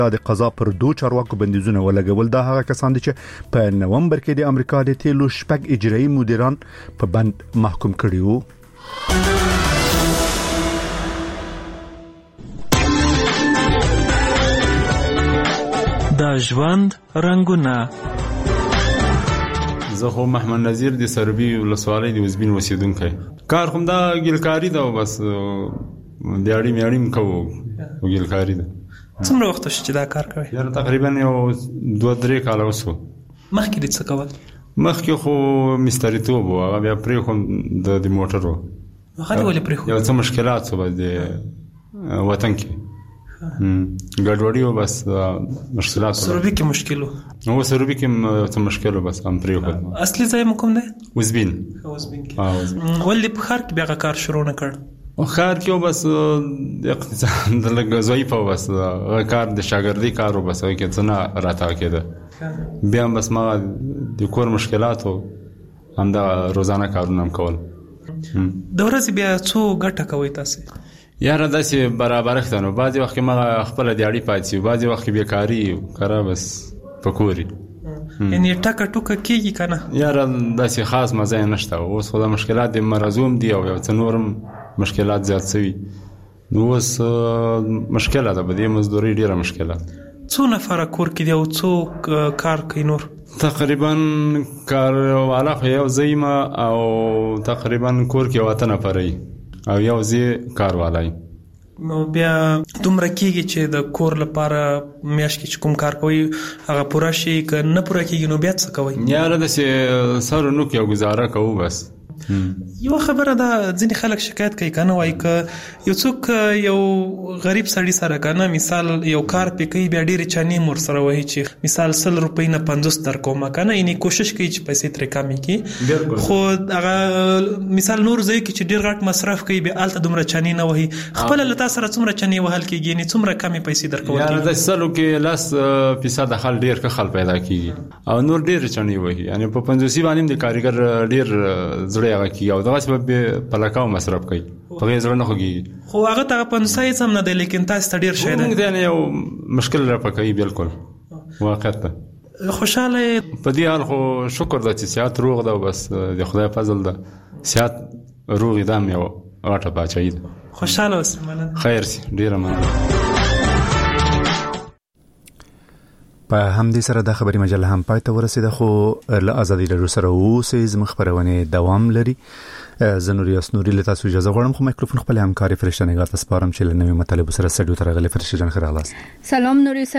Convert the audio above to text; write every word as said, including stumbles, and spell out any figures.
د قضا پر دوه چارواکو بندیزونه ولګول. دا هغه کسان دي چې په نومبر کې د امریکا د تیلو شپږ اجرایي مدیران په بند محکوم کړي وو. د ژوند رنگونه. زه خو محمد نظیر د سربي ولسوالۍ د وزبین اوسیدونکی. کار خو دا ګلکاري ده، بس دیاړي میاړي کوو ګلکاري ده. څومره وخت چې دا کار کوي؟ یاره تقریبا یو دوه درې کاله وسو. مخکې دې څه کول؟ مخکې خو مستریتوب و، هغه بیا پرې خو د د موټر و. هغه دې ولې پرې خو؟ یو څه مشکلات و د وطن کې ګډوډي و، بس مشکلات سروبي کې مشکل و. هو سروبي کې څه مشکل و، بس هم پرې خو. اصلي ځای مو کوم دی؟ وزبین. وزبین کې. ها وزبین. ولې په ښار کې بیا کار شروع نه کړ؟ خار کې بس اقتصاد د لګ ضعیف و، بس کار د شاګردي کار و، بس کې څه نه راته کېده. بیا بس ما د کور مشکلات و، هم دا روزانه کارونه هم کول. د ورځې بیا څو ګټه کوي تاسو؟ یاره داسې برابرښت نو بعضې وخت کې ما خپله دیاړي پاتې شي، بعضې وخت کې بیکاري کاره بس په کوري. یعنې ټکه ټوکه کېږي که نه؟ یاره داسې خاص مزه یې نشته. اوس خو دا مشکلات د مرضوم دي او یو څه نور هم مشکلات زیات شوي. نو اوس مشکله ده، په دې مزدورۍ ډېره مشکله. څو نفره کور کې دی او څو کار کوي نور؟ تقریبا کاروالا خو یو زه یم او تقریبا کور کې یو اته نفره یي او یو زه کاروالا یم. نو بیا دومره کېږي چې د کور لپاره میاشت کې چې کوم کار کوي هغه پوره شي، که نه پوره کېږي نو بیا څه کوئ؟ یاره داسې سر و نوک یو ګزاره کوو بس. یو خبره ده، ځینې خلک شکایت کوي که نه وایي که یو څوک یو غریب سړي سره که نه مثال یو کار پې کوي بیا ډېرې چانې مور سره وهي چې مثال سل روپۍ نه پنځوس درکومه که نه، یعنې کوشش کوي چې پیسې ترې کمې کړي. خو هغه مثال نور ځای کې چې ډېر غټ مصرف کوي بیا هلته دومره چانې نه وهي. خپله له تا سره څومره چانې وهل کېږي؟ یعنې څومره کمې پیسې درکول کېږي؟ یاره داسې سلو کې لس فیصده خل ډېر ښه خل پیدا کېږي او نور ډېرې چانې وهي. یعنې په پنځوسي باندې د کارګر ډېر زړه هغه کېږي او دغسې به په لکاو مصرف کوي، په هغې زړه نه خوږېږي. خو هغه ته هغه پنځوسه هېڅ هم نه دی، لیکن تاسې ته ډېر شی دی. موږ یعنې یو مشکل را پکوي. بلکل واقعیت ده. خوشحاله یې؟ په دې حال خو شکر ده چې صحت روغ ده، بس د خدای فضل ده. صحت روغ دا هم یو غټه باچایي ده. خوشحاله اوسې. مننه. خیر سي. ډېره مننه. په همدې سره د خبري مجله هم پای ته ورسېده، خو له ازادي لرو سره اوسئ. زموږ خبرونه دوام لري. زه نور یاس نوري له تاسو اجازه غواړم، خو میکروفون خپل همکاري فرشته نګار ته سپارم چې له نوې مطالب سره سټډیو ته راغلي. فرشته جان خیر اغلاس. سلام نوري.